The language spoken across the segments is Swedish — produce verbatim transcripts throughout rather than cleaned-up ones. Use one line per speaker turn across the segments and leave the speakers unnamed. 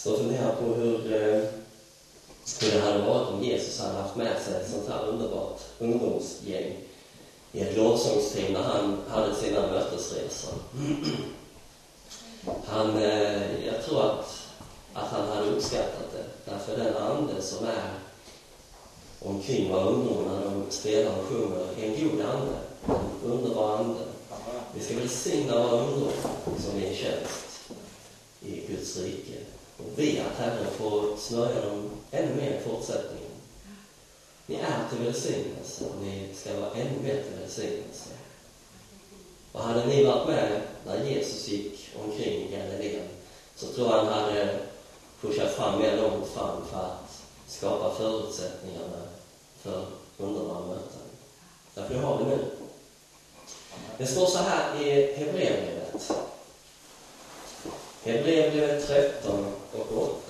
Så funderar på hur, hur det hade varit om Jesus hade haft med sig ett sånt här underbart ungdomsgäng i ett lovsångsteam när han hade sina mötesresor. Han, jag tror att, att han hade uppskattat det. Därför den ande som är omkring våra ungdomar när de spelar och sjunger är en god ande, en underbar ande. Vi ska välsigna våra ungdomar som är i tjänst i Guds rike. Och vi att Herren får snöja dem ännu mer i fortsättningen. Ni är till välsignelse och ni ska vara ännu mer till välsignelse. Och hade ni varit med när Jesus gick omkring i Galileen så tror jag han hade pushat fram mer långt fram för att skapa förutsättningarna för underbara möten. Därför har vi nu. Det står så här i Hebreerbrevet. Hebreerbrevet tretton och åtta.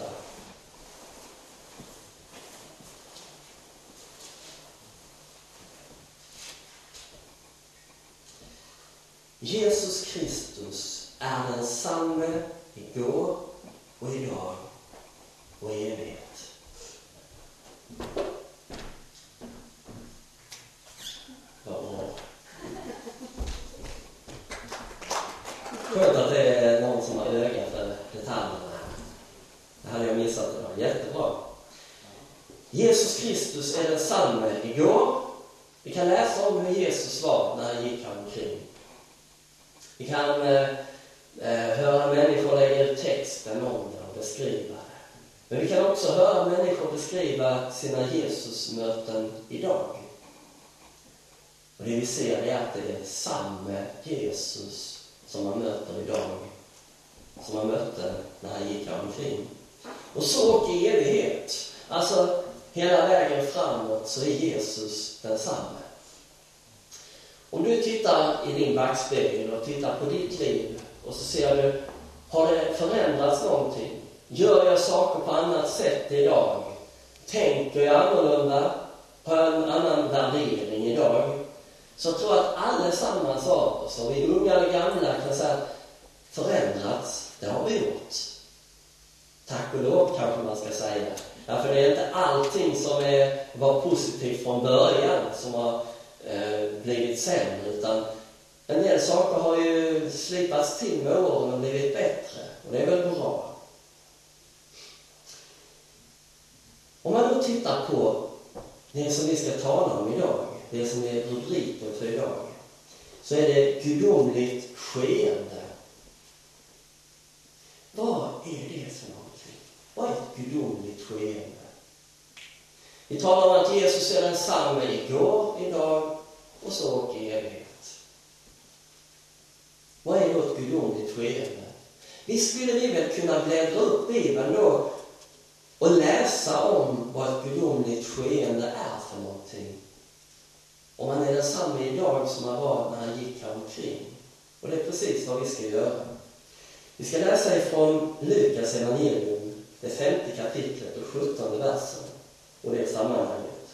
Jesus Kristus är densamme igår och idag och i evighet. Vad bra. Skönt att det är någon som har öga för detaljerna. Det hade jag missat idag. Jättebra. Jesus Kristus är densamme igår. Vi kan läsa om hur Jesus var när han gick omkring. Vi kan eh, höra människor lägga ut texten om det och beskriva det. Men vi kan också höra människor beskriva sina Jesusmöten idag. Och det vi ser är att det är samma Jesus som man möter idag. Som man mötte när han gick omkring. Och så och i evighet. Alltså hela vägen framåt så är Jesus densamme. Om du tittar i din backspegel och tittar på ditt liv och så ser du, har det förändrats någonting? Gör jag saker på annat sätt idag? Tänker jag annorlunda? Har jag en annan värdering idag? Så jag tror att allesammans av oss, om vi är unga eller gamla, kan säga att förändrats, det har vi gjort. Tack och lov kanske man ska säga. Därför det är inte allting som är, var positivt från början som har eh, blivit sämre, utan en del saker har ju slipats till med åren och blivit bättre. Och det är väl bra. Om man då tittar på det som vi ska tala om idag, det som är rubriken för idag, så är det gudomligt skeende. Vad är det för någonting? Vad är ett gudomligt skeende? Vi talar om att Jesus är densamme igår, idag och så och i evighet. Vad är då ett gudomligt skeende? Vi skulle vi väl kunna bläddra upp Bibeln då och läsa om vad ett gudomligt skeende är för någonting. Om han är densamme idag som han var när han gick omkring. Och det är precis vad vi ska göra. Vi ska läsa ifrån Lukas evangelium, det femte kapitlet och sjuttonde versen. Och det är sammanhanget.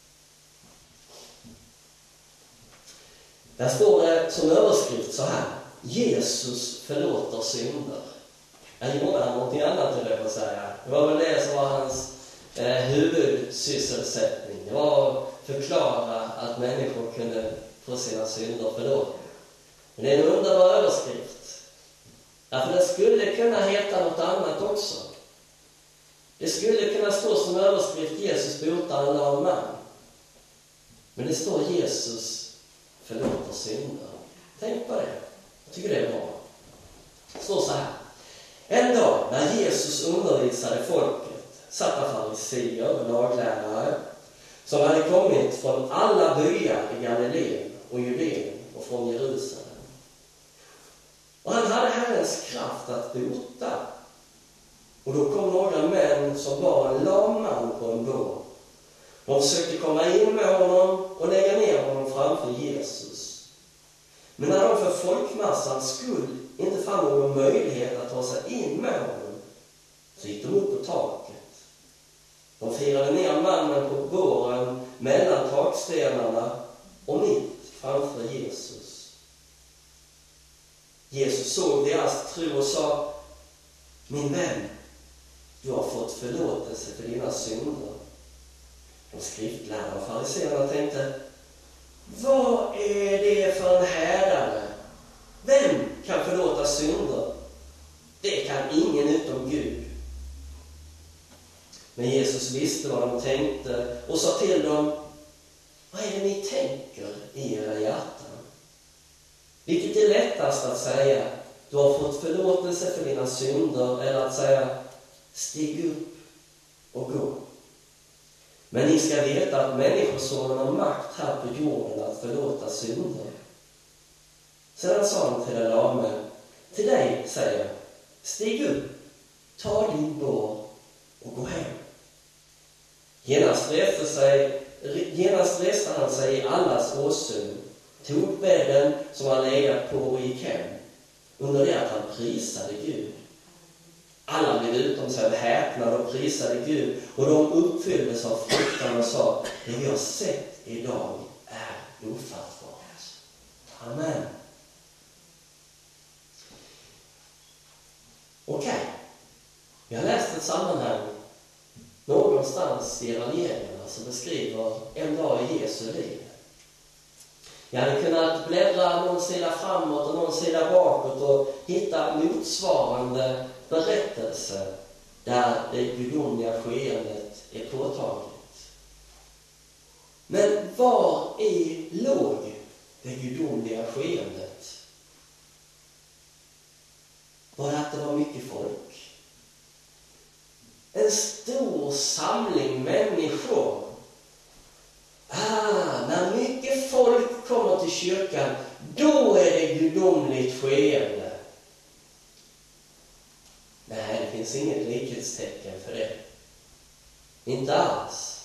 Där står det som överskrift så här: Jesus förlåter synder. Han gjorde han någonting annat, eller jag säga. Det var väl det som var hans eh, huvudsysselsättning. Det var att förklara att människor kunde få sina synder förlåtna. Men det är en underbar överskrift. Därför det skulle kunna heta något annat också. Det skulle kunna stå som överskrift: Jesus botar en lam man. Men det står Jesus förlåter synder. Tänk på det. Jag tycker det är bra. Det står så här: en dag när Jesus undervisade folket satt fariseer och laglärare som hade kommit från alla byar i Galileen och Judeen och från Jerusalem. Och han hade Herrens kraft att bota. Och då kom några män som var en lam man på en bår. De försökte komma in med honom och lägga ner honom framför Jesus. Men när de för folkmassans skull inte fann någon möjlighet att ta sig in med honom, så gick de upp på taket. De firade ner mannen på båren mellan takstenarna och mitt framför Jesus. Jesus såg deras tro och sa: min vän, du har fått förlåtelse för dina synder. De skriftlärda och fariséerna tänkte, vad är det för en härdare? Vem kan förlåta synder? Det kan ingen utom Gud. Men Jesus visste vad de tänkte och sa till dem, vad är det ni tänker i era hjärtan? Vilket är lättast att säga, du har fått förlåtelse för dina synder, eller att säga, stig upp och gå. Men ni ska veta att människosonen har makt här på jorden att förlåta synder. Sedan sa han till den lame, till dig säger jag, stig upp, ta din bår och gå hem. Genast reste, sig, genast reste han sig i allas åsyn, tog bädden som han legat på och gick hem, under det att han prisade Gud. Alla blev utom sig häpnade och prisade Gud, och de uppfylldes av fruktan och sa, det vi har sett idag är ofattbart. Amen. Okej, okay. Vi har läst ett sammanhang någonstans i evangelierna som beskriver en dag i Jesu liv. Jag hade kunnat bläddra någon sida framåt och någon sida bakåt och hitta motsvarande berättelse där det gudomliga skeendet är påtagligt. Men var i låg det gudomliga skeendet? Var det att det var mycket folk? En stor samling människor. Ah, när mycket folk kommer till kyrkan, då är det gudomligt skeende. Nej, det finns inget likhetstecken för det. Inte alls.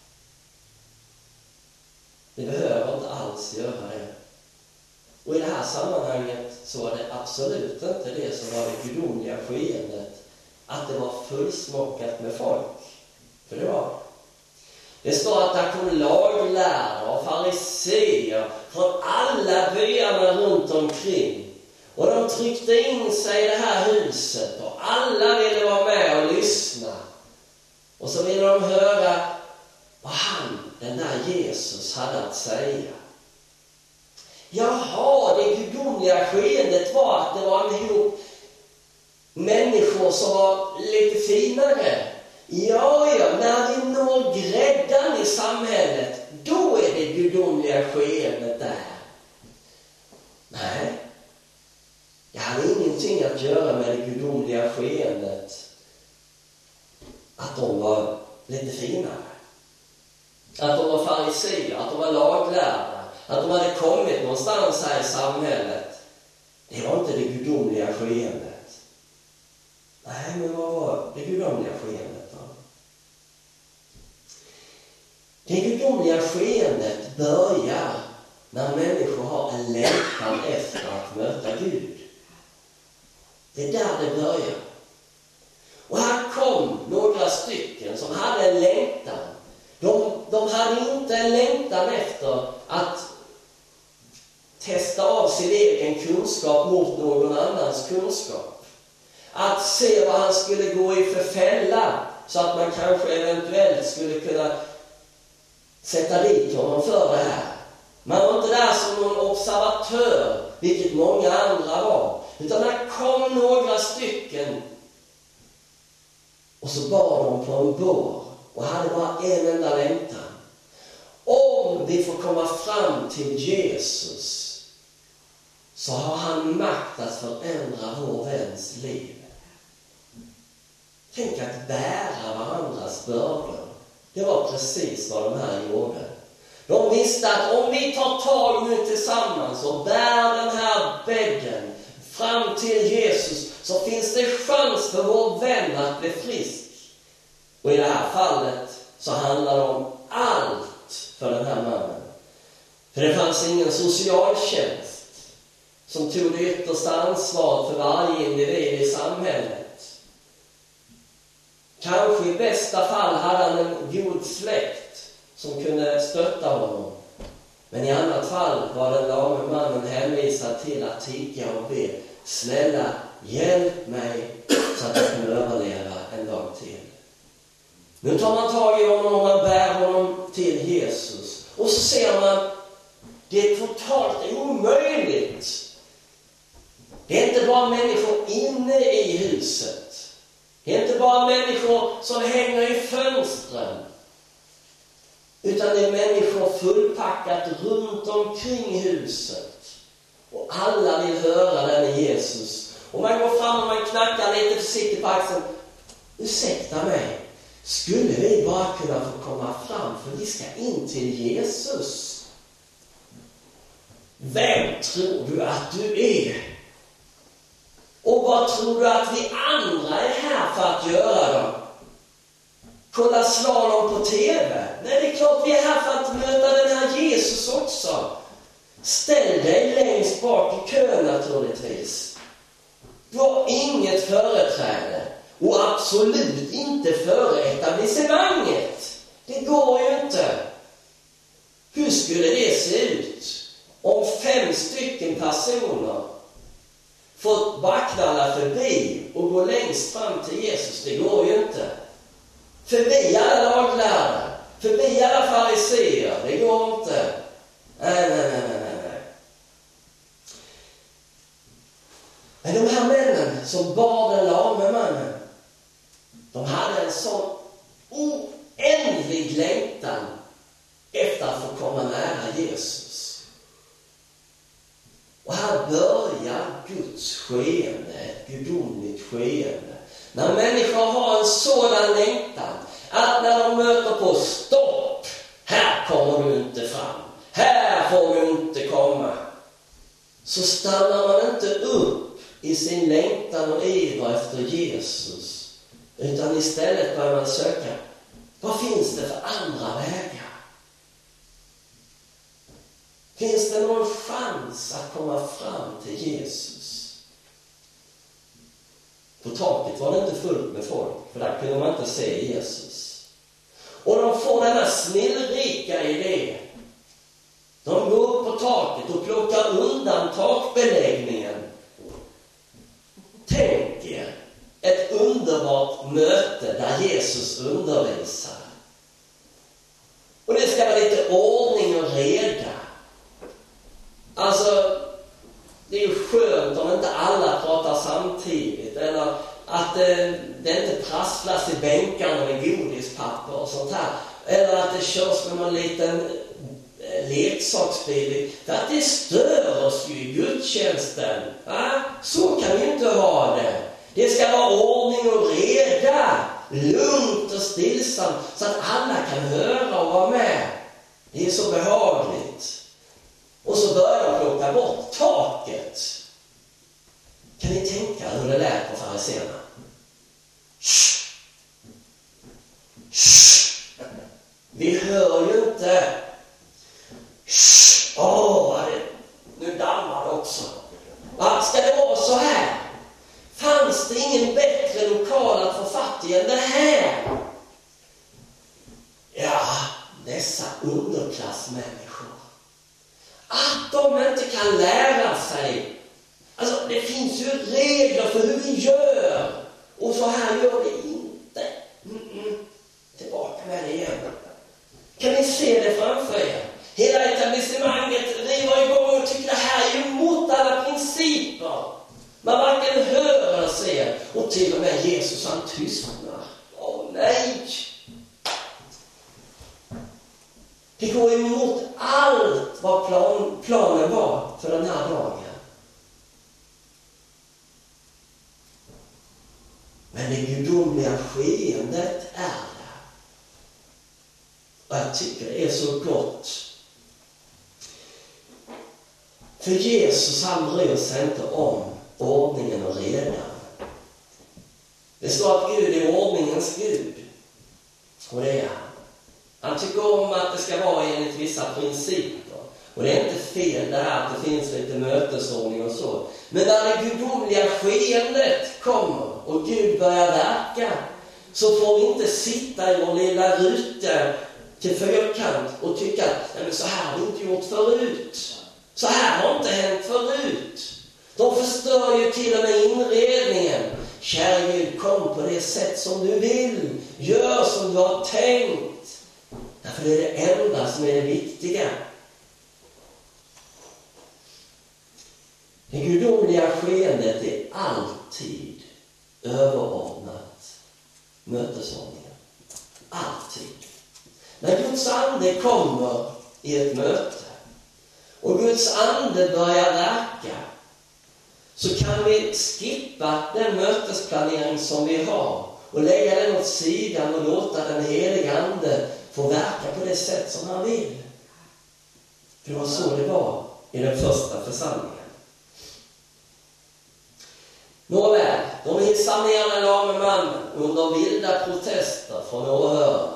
Det behöver inte alls göra det. Och i det här sammanhanget så var det absolut inte det som var det gudomliga skeendet, att det var fullsmockat med folk. För det var det. står att där kom laglärare och fariséer från alla byarna runt omkring. Och de tryckte in sig i det här huset och alla ville vara med och lyssna. Och så ville de höra vad han, den där Jesus, hade att säga. Jaha, det gudomliga skeendet var att det var en ihop människor som var lite finare. Ja, ja, när vi når gräddan i samhället, då är det gudomliga skeendet där. Nej, det hade ingenting att göra med det gudomliga skeendet att de var lite finare. Att de var fariséer, att de var laglärda, att de hade kommit någonstans här i samhället. Det var inte det gudomliga skeendet. Nej, men vad var det gudomliga skeendet då? Det gudomliga skeendet börjar när människor har en längtan efter att möta Gud. Det är där det börjar. Och här kom några stycken som hade en längtan. De, de hade inte en längtan efter att testa av sin egen kunskap mot någon annans kunskap. Att se vad han skulle gå i för fälla, så att man kanske eventuellt skulle kunna sätta dit honom för det här. Man var inte där som någon observatör, vilket många andra var. Utan där kom några stycken och så bar de på en bår och hade bara en enda längtan. Om vi får komma fram till Jesus, så har han makt att förändra vår väns liv. Tänk att bära varandras bördor. Det var precis vad de här gjorde. De visste att om vi tar tag nu tillsammans och bär den här bädden fram till Jesus, så finns det chans för vår vän att bli frisk. Och i det här fallet så handlar det om allt för den här mannen. För det fanns ingen socialtjänst som tog det yttersta ansvaret för varje individ i samhället. Kanske i bästa fall hade han en god släkt som kunde stötta honom. Men i annat fall var den lame mannen hänvisad till att tigga och be. Snälla, hjälp mig så att jag kan överleva en dag till. Nu tar man tag i honom och man bär honom till Jesus. Och så ser man, det är totalt omöjligt. Det är inte bara människor inne i huset. Det är inte bara människor som hänger i fönstren. Utan det är människor fullpackat runt omkring huset. Och alla vill höra den Jesus. Och man går fram och man knackar lite försiktigt på axeln. Ursäkta mig. Skulle vi bara kunna få komma fram, för vi ska in till Jesus. Vem tror du att du är? Och vad tror du att vi andra är här för att göra då? Kolla slalom på tv? Nej, det är klart vi är här för att möta den här Jesus också. Ställ dig längst bak i kön naturligtvis. Du har inget företräde. Och absolut inte före etablissemanget. Det går ju inte. Hur skulle det se ut om fem stycken personer fått backnalla förbi och gå längst fram till Jesus? Det går ju inte. Förbi alla laglärare, förbi alla fariseer. Det går inte. Nej, nej, nej, nej, nej. Men de här männen som bar den lame mannen, de hade en sån oändlig längtan efter att få komma nära Jesus. Och här börjar Guds skeende, ett gudomligt skeende. När människor har en sådan längtan att när de möter på stopp, här kommer du inte fram, här får du inte komma, så stannar man inte upp i sin längtan och iver efter Jesus. Utan istället börjar man söka, vad finns det för andra vägar? Finns det någon chans att komma fram till Jesus? På taket var det inte fullt med folk, för där kunde man inte se Jesus. Och de får denna snillrika idé. De går upp på taket och plockar undan takbeläggningen. Tänk er ett underbart möte där Jesus undervisar. Och det ska vara lite ordning och reda. Alltså, det är ju skönt om inte alla pratar samtidigt. Eller att det, det inte prasslas i bänkarna med godispapper och sånt här. Eller att det körs med någon liten leksaksbil. För att det stör oss ju i gudstjänsten. Va? Så kan vi inte ha det. Det ska vara ordning och reda. Lugnt och stillsamt. Så att alla kan höra och vara med. Det är så behagligt. Och så börjar de plocka bort taket. Kan ni tänka hur det lät på fariséerna? Shh! Shh! Vi hör ju inte. Shh! Åh, vad det... Nu dammar det också. Va? Ska det vara så här? Fanns det ingen bättre lokal att få fatt i än det här? Ja, dessa underklassmänniskor. Att de inte kan lära sig. Alltså, det finns ju regler för hur vi gör. Och så här gör det inte. Mm-mm. Tillbaka med det igen. Kan ni se det framför er? Hela etablissemanget river igång och tycker det här är ju mot alla principer. Man varken hör eller ser. Och till och med Jesus, han tystnar. Åh nej! Det går emot allt vad plan, planen var för den här dagen. Men det gudomliga skeendet är det. Och jag tycker det är så gott. För Jesus, han bryr sig inte om ordningen och redan. Det står att Gud är ordningens Gud. Och det är han. Han tycker om att det ska vara enligt vissa principer. Och det är inte fel det här att det finns lite mötesordning och så. Men när det gudomliga skeendet kommer och Gud börjar verka, så får vi inte sitta i vår lilla ruta till fyrkant och tycka att så här har vi inte gjort förut. Så här har inte hänt förut. De förstör ju till och med inredningen. Kära Herre Gud, kom på det sätt som du vill. Gör som du har tänkt. Därför det är det enda som är det viktiga. Det gudomliga skeendet är alltid överordnat mötesordningen. Alltid. När Guds ande kommer i ett möte och Guds ande börjar verka, så kan vi skippa den mötesplanering som vi har och lägga den åt sidan och låta den heliga ande få verka på det sätt som han vill. För det var så det var i den första församlingen. Nåväl, de hissar ner den lame mannen under vilda protester från åhörarna.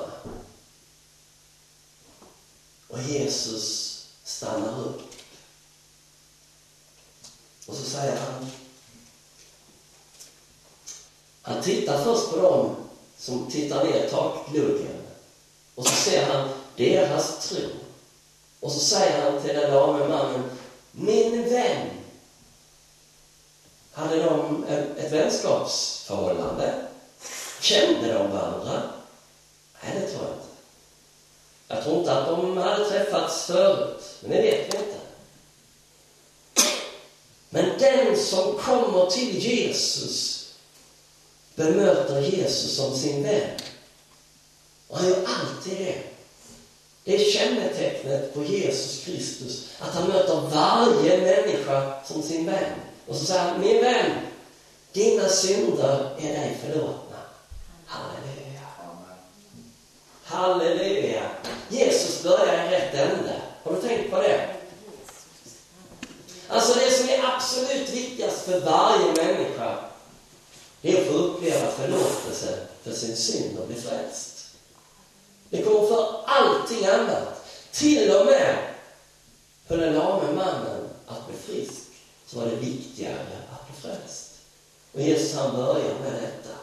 Och Jesus stannar upp. Och så säger han, han tittar först på dem som tittar ner i takgluggen. Och så ser han deras tro. Och så säger han till den lame mannen, min vän. Hade de ett vänskapsförhållande? Kände de varandra? Nej, det tror jag inte. Jag tror inte att de hade träffats förut, men det vet vi inte. Men den som kommer till Jesus bemöter Jesus som sin vän. Och han gör alltid det. Det är kännetecknet på Jesus Kristus, att han möter varje människa som sin vän. Och så säger han, min vän, dina synder är dig förlåtna. Halleluja. Halleluja. Jesus börjar i rätt ände. Har du tänkt på det? Alltså det som är absolut viktigast för varje människa, det är att få uppleva förlåtelse för sin synd och bli frälst. Det kommer för allting annat. Till och med för den lame mannen att bli frisk, så var det viktigare att bli frälst. Och Jesus han börjar med detta.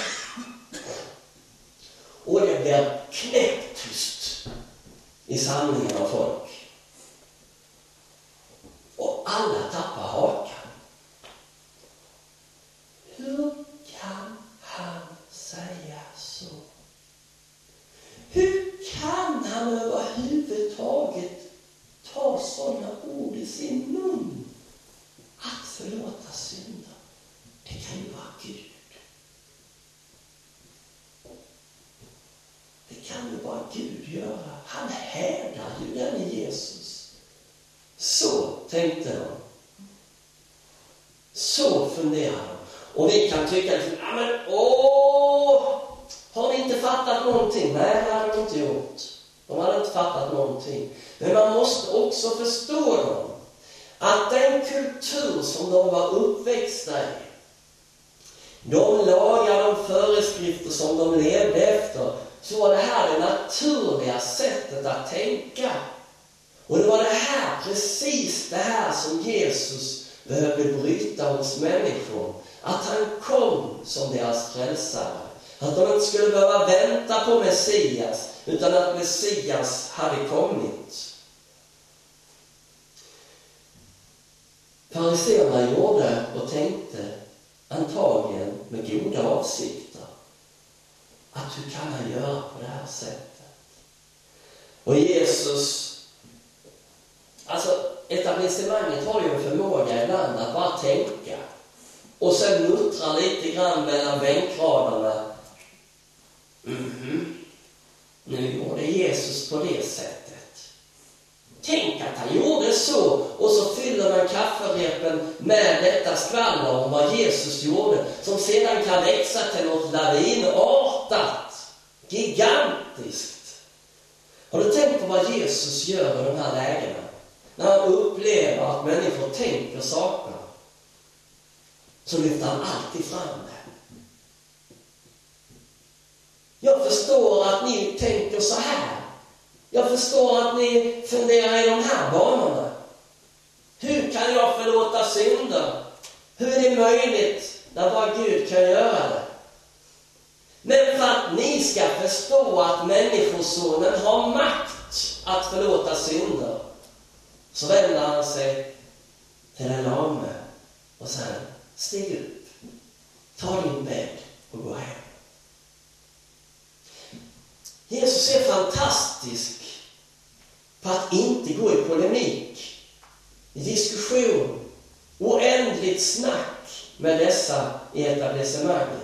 Och det blir knäpptyst i samlingen av folk. Och alla tappar hakan. Hur kan han säga så? Hur kan han överhuvudtaget ta sådana ord i sin mun? Att förlåta synder, det kan ju vara Gud. Det kan ju bara Gud göra. Han härdar ju den i Jesus. Så tänkte de. Så funderar de. Och vi kan tycka liksom, ja men åh, har vi inte fattat någonting? Nej, det hade de inte gjort. De hade inte fattat någonting. Men man måste också förstå dem. Att den kultur som de var uppväxta i, de lagar, de föreskrifter som de levde efter, så var det här det naturliga sättet att tänka. Och det var det här, precis det här som Jesus behövde bryta hos människor. Att han kom som deras frälsare. Att de inte skulle behöva vänta på Messias, utan att Messias hade kommit. Fariséerna gjorde och tänkte, antagligen med goda avsikter, att hur kan han göra på det här sättet? Och Jesus, alltså etablissemanget har ju en förmåga ibland att bara tänka och sen muttra lite grann mellan bänkraderna. Mm-hmm. Nu gjorde Jesus på det sättet. Tänk att han gjorde så, och så fyller man kafferepen med detta skvaller om vad Jesus gjorde, som sedan kan växa till något lavinartat, gigantiskt. Har du tänkt på vad Jesus gör i de här lägena? När han upplever att människor tänker saker, så lyfter han alltid fram det. Jag förstår att ni tänker så här. Jag förstår att ni funderar i de här banorna. Hur kan jag förlåta synder? Hur är det möjligt när bara Gud kan göra det? Men för att ni ska förstå att människosonen har makt att förlåta synder, så vänder han sig till en lame och säger, stig upp. Ta din bädd och gå hem. Jesus är fantastisk på att inte gå i polemik, i diskussion, oändligt snack med dessa i etablissemanget.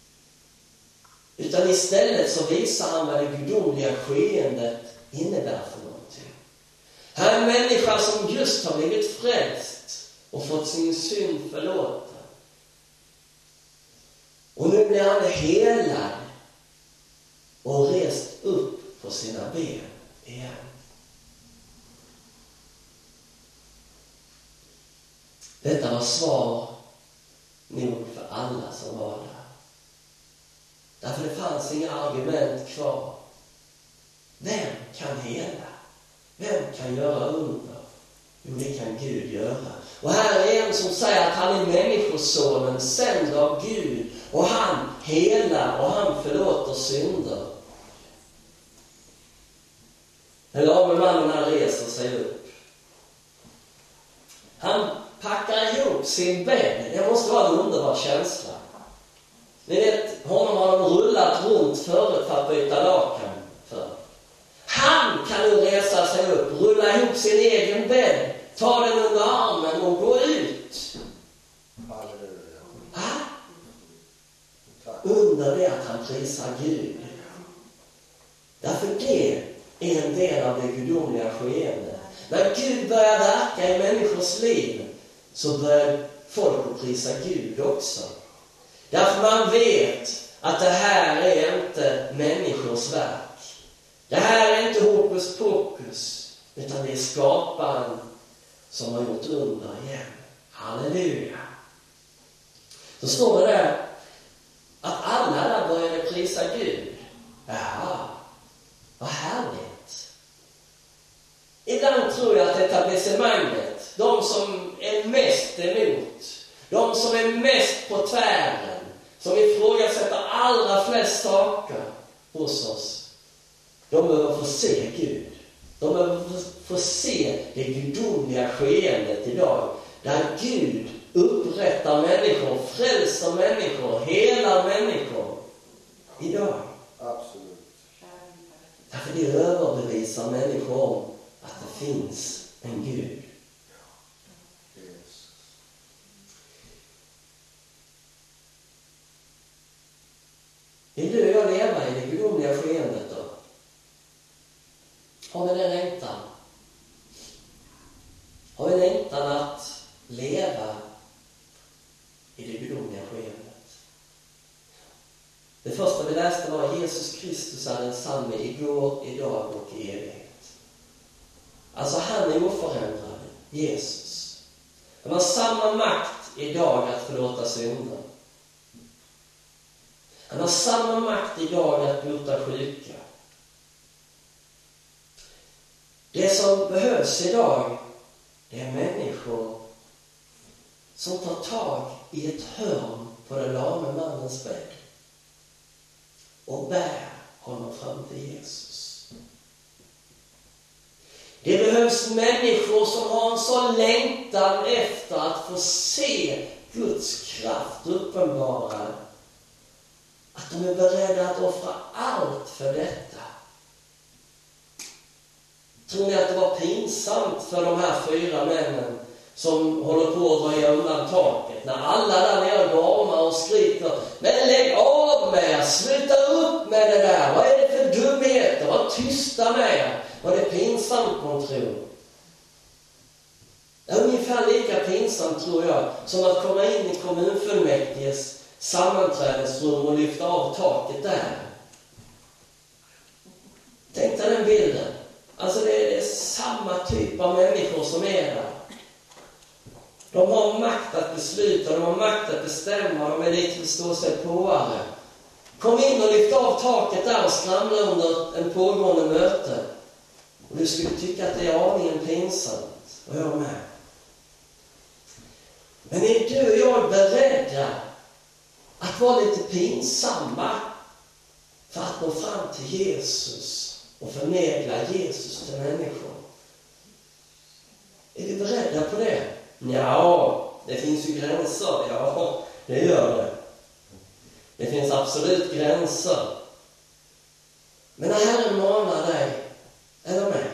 Utan istället så visar han vad det gudomliga skeendet innebär för någonting. Här är en människa som just har blivit frälst och fått sin synd förlåten. Och nu blir han helad och rest upp på sina ben igen. Detta var svar nog för alla som var där. Därför det fanns inga argument kvar. Vem kan hela? Vem kan göra under? Jo, det kan Gud göra. Och här är en som säger att han är människosonen, sänd av Gud. Och han helar och han förlåter synder. Den lame mannen här reser sig upp. Han packar ihop sin bädd. Det måste vara en underbar känsla. Ni vet, honom har de rullat runt förut för att byta lakan för. Han kan nu resa sig upp, rulla ihop sin egen bädd, ta den under armen och gå ut.
Halleluja.
Ah? Under det att han prisar Gud. Därför det är en del av det gudomliga skeendet. När Gud börjar verka i människors liv så börjar folk att prisa Gud också. Därför man vet att det här är inte människors verk. Det här är inte hokus pokus, utan det är skaparen som har gjort under igen. Halleluja. Så står det där att alla där började prisa Gud. Ja, vad härligt. Ibland tror jag att etablissemanget, de som är mest emot, de som är mest på tvären, som ifrågasätter allra flest saker hos oss, de behöver få se Gud. De behöver få se det gudomliga skeendet idag. Där Gud upprättar människor, frälser människor, helar människor idag.
Absolut.
Därför det överbevisar människor om att det finns en Gud.
Yes.
Vill du och jag leva i det gudomliga skeendet då? Har vi den längtan? Har vi längtan att leva i det gudomliga skeendet? Det första vi läste var att Jesus Kristus är densamme igår, idag och i evighet. Alltså han är oförändrad, Jesus. Han har samma makt idag att förlåta synder. Han har samma makt idag att bota sjuka. Det som behövs idag, det är människor som tar tag i ett hörn på den lame mannens bädd och bär honom fram till Jesus. Det behövs människor som har en sån längtan efter att få se Guds kraft uppenbara att de är beredda att offra allt för detta. Tror ni att det var pinsamt för de här fyra männen som håller på att dra undan taket? När alla där nere varmar och skriker, men lägg av med er, sluta upp med det där. Vad är det för dumheter? Var tysta med er. Var det pinsamt, man tror? Det är ungefär lika pinsamt, tror jag, som att komma in i kommunfullmäktiges sammanträdesrum och lyfta av taket där. Tänk dig den bilden. Alltså det är samma typ av människor som är där. De har makt att besluta, de har makt att bestämma, de är lite till stå sig påare. Kom in och lyft av taket där och skramla under en pågående möte. Och du skulle tycka att det är aningen pinsamt. Och jag med. Men är du och jag beredda att vara lite pinsamma för att nå fram till Jesus och förmedla Jesus till människor? Är vi beredda på det? Ja, det finns ju gränser. Ja, det gör det. Det finns absolut gränser. Men när Herren manar dig, eller mig,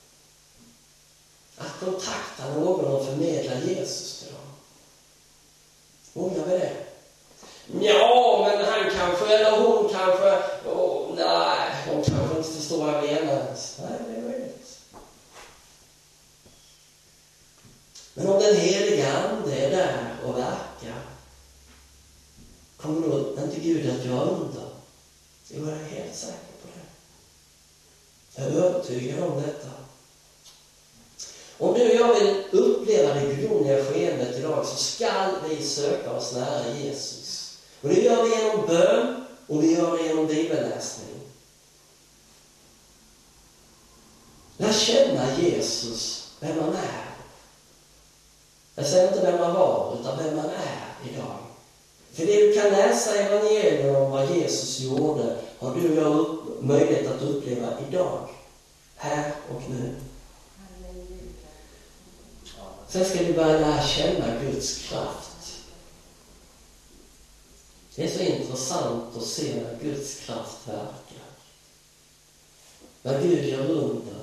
att kontakta någon och förmedla Jesus till dem. Vågar vi det? Ja, men han kanske, eller hon kanske, oh, nej, de kanske inte förstår vad jag menar ens. Nej, det är möjligt. Men om den heliga ande är där och verkar, kommer då inte Gud att göra under? Jo, jag är helt säker på det. Jag är övertygad om detta. Om du och jag vill uppleva det gudomliga skeendet idag, så ska vi söka oss nära Jesus. Och det gör vi genom bön och vi gör det genom bibelläsning. Lär känna Jesus, vem han är. Jag säger inte vem han var, utan vem han är idag. För det du kan läsa i evangelien om vad Jesus gjorde, har du och jag upp, möjlighet att uppleva idag. Här och nu. Sen ska vi börja lära känna Guds kraft. Det är så intressant att se när Guds kraft verkar. När Gud gör under.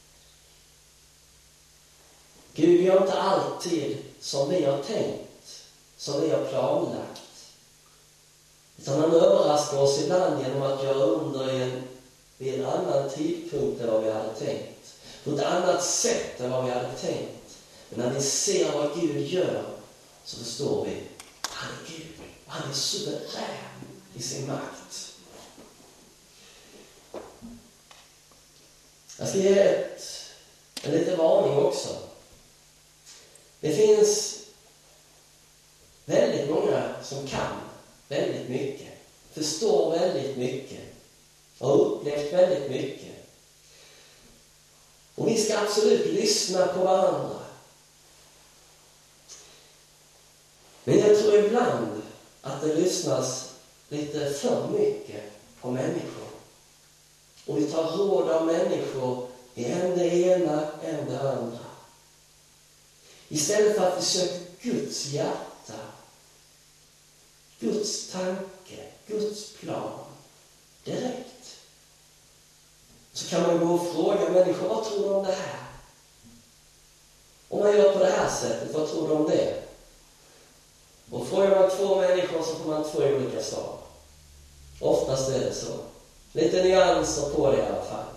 Gud gör inte alltid som vi har tänkt, som vi har planlagt. Utan han överraskar oss ibland genom att göra under i en, vid en annan tidpunkt än vad vi hade tänkt. På ett annat sätt än vad vi hade tänkt. Men när vi ser vad Gud gör, så förstår vi, han är Gud. Han är suverän i sin makt. Jag ska ge ett, en liten varning också. Det finns väldigt många som kan väldigt mycket, förstår väldigt mycket, har upplevt väldigt mycket. Och vi ska absolut lyssna på varandra. Men jag tror ibland att det lyssnas lite för mycket på människor. Och vi tar råd av människor i en det ena, en det andra. Istället för att vi söker Guds hjärta, Guds tanke, Guds plan direkt. Så kan man gå och fråga människor, vad tror du om det här? Om man gör på det här sättet, vad tror du om det? Och frågar man två människor så får man två olika svar. Oftast är det så. Lite nyanser på det i alla fall.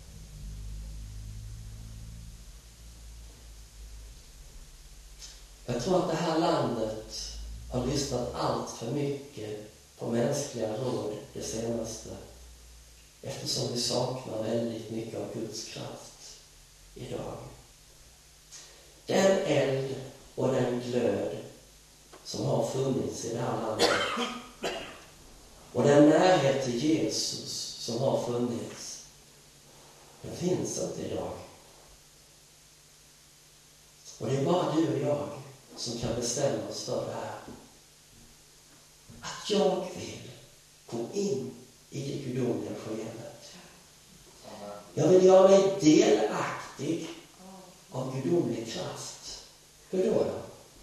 Jag tror att det här landet har lyssnat allt för mycket på mänskliga råd det senaste. Eftersom vi saknar väldigt mycket av Guds kraft idag. Den eld och den glöd som har funnits i det här landet. Och den närhet till Jesus som har funnits, den finns inte idag. Och det är bara du och jag som kan bestämma oss för det här. Att jag vill gå in i det gudomliga skeendet. Jag vill göra mig delaktig av gudomlig kraft. Hur då då?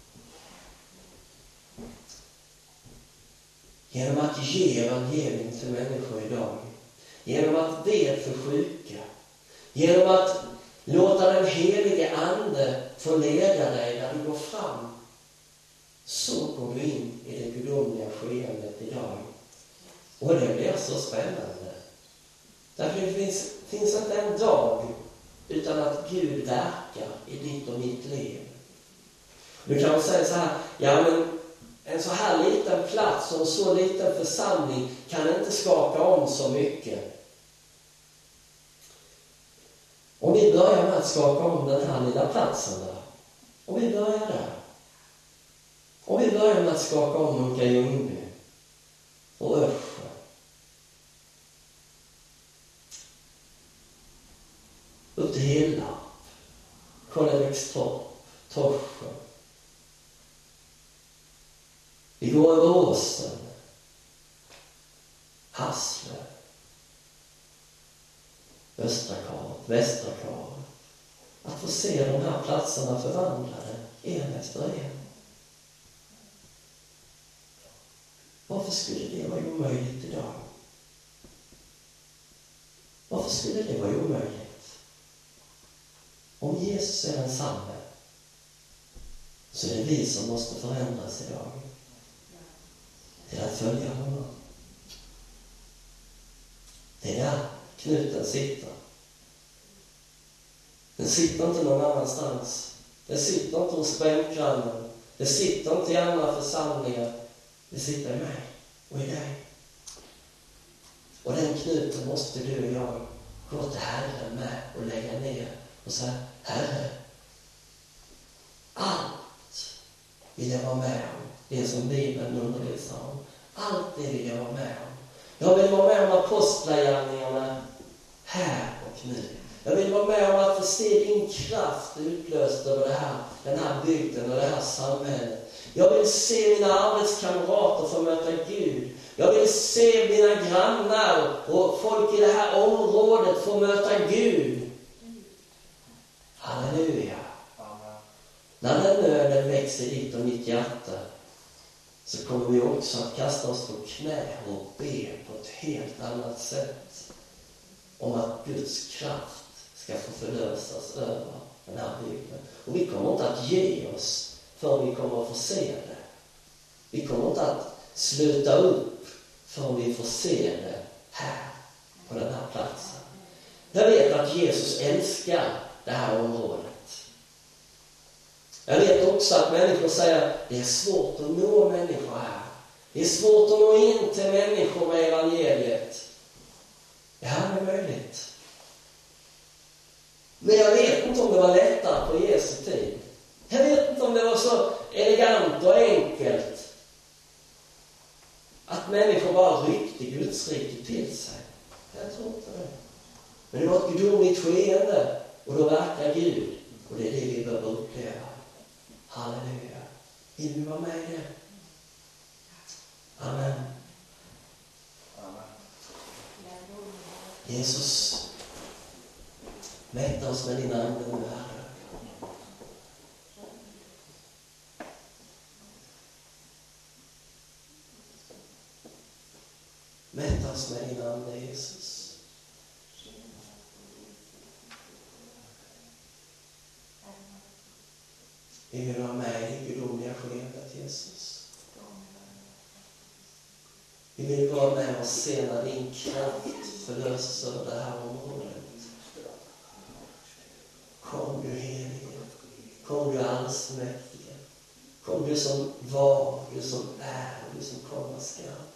Genom att ge evangelium till människor idag. Genom att be för sjuka. Genom att låta den helige ande få leda dig när du går fram. Så går du in i det gudomliga skeendet idag. Och det blir så spännande. Därför det finns, finns inte en dag utan att Gud verkar i ditt och mitt liv. Du kan säga så här, ja men en så här liten plats och en så liten församling kan inte skaka om så mycket. Om vi börjar med att skaka om den här lilla platsen där. Om vi börjar där. Om vi börjar med att skaka om Munka Ljungby och Örsjö. Upp till Hilla, Karlebäckstorp, Torsjö. Vi går över Åsen, Hassle, Östra Karet, Västra Karet. Att få se de här platserna förvandlade en efter en. Varför skulle det vara omöjligt idag? Varför skulle det vara omöjligt? Om Jesus är den sanne, så är det vi som måste förändras idag till att följa honom. Det är där knuten sitter. Den sitter inte någon annanstans. Den sitter inte hos bänkgrannen. Det sitter inte i andra församlingar. Det sitter i mig och i dig. Och den knuten måste du och jag gå till Herren med och lägga ner och säga: Herre, allt vill jag vara med om. Det som Bibeln undervisar om. Allt det vill jag vara med om. Jag vill vara med om apostlagärningarna här och nu. Jag vill vara med om att få se din kraft utlöst över det här, den här bygden och det här samhället. Jag vill se mina arbetskamrater få möta Gud. Jag vill se mina grannar och folk i det här området få möta Gud. Halleluja. Amen. När den nöden växer dit och mitt hjärta, så kommer vi också att kasta oss på knä och be på ett helt annat sätt om att Guds kraft ska få förlösas över den här bygden. Och vi kommer inte att ge oss förrän vi kommer att få se det. Vi kommer inte att sluta upp förrän vi får se det här, på den här platsen. Jag vet att Jesus älskar det här området. Jag vet också att människor säger att det är svårt att nå människor här. Det är svårt att nå in till människor med evangeliet. Det här är möjligt. Men jag vet inte om det var lättare på Jesu tid. Jag vet inte om det var så elegant och enkelt att människor bara ryckte Guds rike till sig. Jag tror inte det. Men det var ett gudomligt skeende, och då verkar Gud. Och det är det vi behöver uppleva. Halleluja. Vill vi vara med i det? Amen. Amen. Jesus, mätta oss med din ande nu, Herre. Mätta oss med din ande, Jesus. Vi vill vara med i det gudomliga skedet, Jesus. Vi vill vara med och se när din kraft förlöses över det här området. Kom du helige. Kom du allsmäktige. Kom du som var, du som är, du som kommer skall.